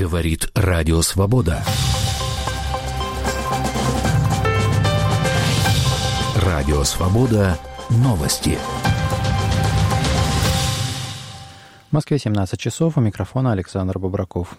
Говорит Радио Свобода. Радио Свобода. Новости. В Москве 17 часов. У микрофона Александр Бобраков.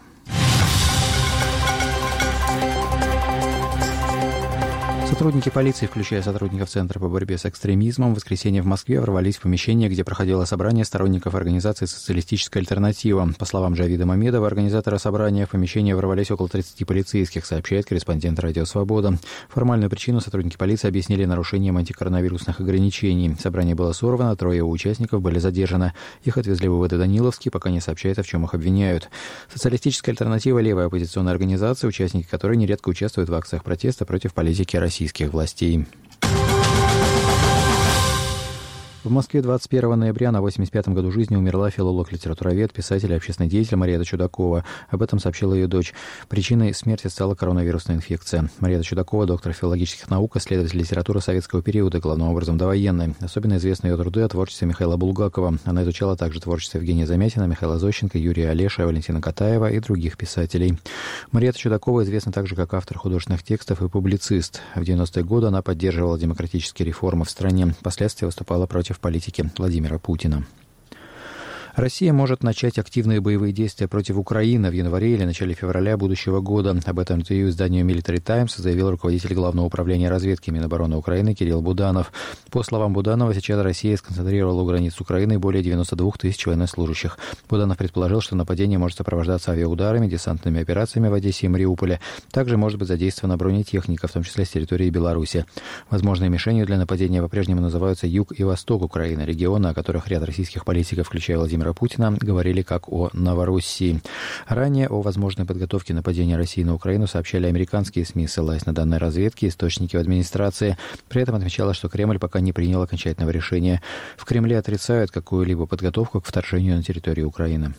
Сотрудники полиции, включая сотрудников Центра по борьбе с экстремизмом, в воскресенье в Москве ворвались в помещение, где проходило собрание сторонников организации «Социалистическая альтернатива». По словам Джавида Мамедова, организатора собрания, в помещение ворвались около 30 полицейских, сообщает корреспондент «Радио Свобода». Формальную причину сотрудники полиции объяснили нарушением антикоронавирусных ограничений. Собрание было сорвано, 3 его участников были задержаны. Их отвезли в УВД Даниловский, пока не сообщается, в чем их обвиняют. «Социалистическая альтернатива» — левая оппозиционная организация, участники которой нередко участвуют в акциях протеста против политики российских властей. В Москве 21 ноября на 85-м году жизни умерла филолог-литературовед, писатель и общественный деятель Мария Чудакова. Об этом сообщила ее дочь. Причиной смерти стала коронавирусная инфекция. Мария Чудакова — доктор филологических наук, исследователь литературы советского периода, главным образом довоенной. Особенно известны ее труды о творчестве Михаила Булгакова. Она изучала также творчество Евгения Замятина, Михаила Зощенко, Юрия Олеша, Валентина Катаева и других писателей. Мария Чудакова известна также как автор художественных текстов и публицист. В 90-е годы она поддерживала демократические реформы в стране. Впоследствии выступала против политики Владимира Путина. Россия может начать активные боевые действия против Украины в январе или начале февраля будущего года. Об этом интервью изданию Military Times заявил руководитель Главного управления разведки Минобороны Украины Кирилл Буданов. По словам Буданова, сейчас Россия сконцентрировала у границ Украины более 92 тысяч военнослужащих. Буданов предположил, что нападение может сопровождаться авиаударами, десантными операциями в Одессе и Мариуполе. Также может быть задействована бронетехника, в том числе с территории Беларуси. Возможной мишенью для нападения по-прежнему называются юг и восток Украины, регионы, о которых ряд российских политиков, включая Владимира Путина, говорили как о Новороссии. Ранее о возможной подготовке нападения России на Украину сообщали американские СМИ, ссылаясь на данные разведки, источники в администрации. При этом отмечалось, что Кремль пока не принял окончательного решения. В Кремле отрицают какую-либо подготовку к вторжению на территорию Украины.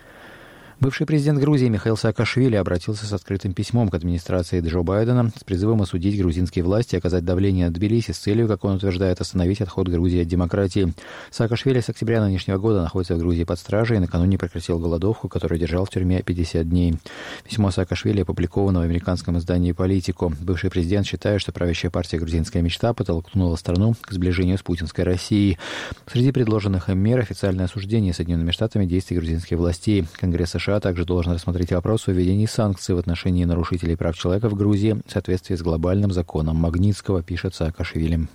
Бывший президент Грузии Михаил Саакашвили обратился с открытым письмом к администрации Джо Байдена с призывом осудить грузинские власти и оказать давление на Тбилиси с целью, как он утверждает, остановить отход Грузии от демократии. Саакашвили с октября нынешнего года находится в Грузии под стражей и накануне прекратил голодовку, которую держал в тюрьме 50 дней. Письмо Саакашвили опубликовано в американском издании «Политико». Бывший президент считает, что правящая партия «Грузинская мечта» подтолкнула страну к сближению с путинской Россией. Среди предложенных им мер официальное осуждение Соединенными Штатами действий грузинских властей. Конгресс США также должен рассмотреть вопрос о введении санкций в отношении нарушителей прав человека в Грузии в соответствии с глобальным законом Магнитского, пишет Саакашвили.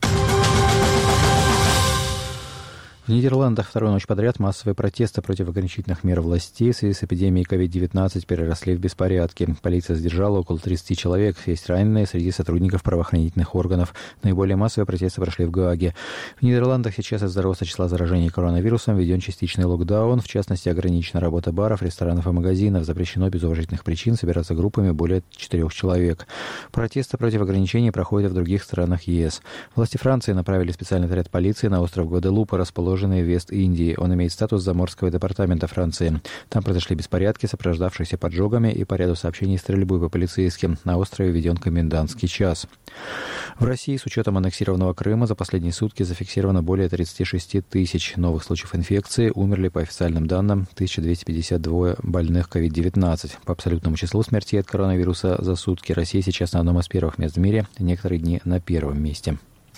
В Нидерландах вторую ночь подряд массовые протесты против ограничительных мер властей в связи с эпидемией COVID-19 переросли в беспорядки. Полиция задержала около 30 человек. Есть раненые среди сотрудников правоохранительных органов. Наиболее массовые протесты прошли в Гааге. В Нидерландах сейчас из-за роста числа заражений коронавирусом введен частичный локдаун. В частности, ограничена работа баров, ресторанов и магазинов. Запрещено без уважительных причин собираться группами более 4 человек. Протесты против ограничений проходят в других странах ЕС. Власти Франции направили специальный отряд полиции на остров Гваделупа, расположенный в Вест-Индии. Он имеет статус заморского департамента Франции. Там произошли беспорядки, сопровождавшиеся поджогами, и по ряду сообщений стрельбой по полицейским. На острове введен комендантский час. В России с учетом аннексированного Крыма за последние сутки зафиксировано более 36 тысяч новых случаев инфекции. Умерли, по официальным данным, 1252 больных COVID-19. По абсолютному числу смертей от коронавируса за сутки Россия сейчас на одном из первых мест в мире, некоторые дни на первом месте.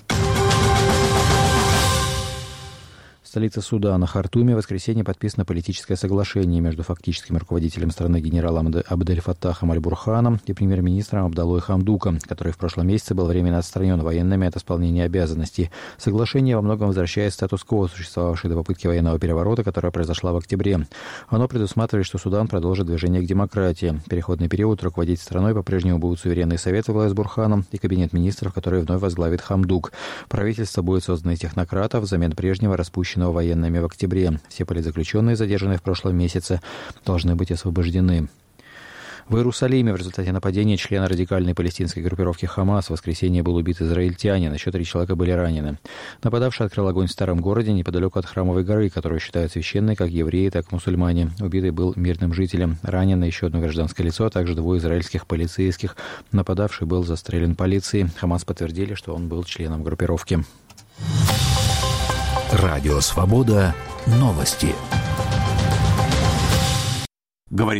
В столице Судана, Хартуме, в воскресенье подписано политическое соглашение между фактическим руководителем страны генералом Абдель-Фаттахом Аль-Бурханом и премьер-министром Абдаллой Хамдуком, который в прошлом месяце был временно отстранен военными от исполнения обязанностей. Соглашение во многом возвращает статус-кво, существовавший до попытки военного переворота, которая произошла в октябре. Оно предусматривает, что Судан продолжит движение к демократии. Переходный период руководить страной по-прежнему будут суверенные советы власти с Бурханом и кабинет министров, который вновь возглавит Хамдук. Правительство будет создано из технократов взамен прежнего распущенного военными в октябре. Все политзаключенные, задержанные в прошлом месяце, должны быть освобождены. В Иерусалиме в результате нападения члена радикальной палестинской группировки «Хамас» в воскресенье был убит израильтянин, еще 3 человека были ранены. Нападавший открыл огонь в старом городе неподалеку от Храмовой горы, которую считают священной как евреи, так и мусульмане. Убитый был мирным жителем. Ранено еще одно гражданское лицо, а также 2 израильских полицейских. Нападавший был застрелен полицией. «Хамас» подтвердили, что он был членом группировки. Радио Свобода. Новости. Говорит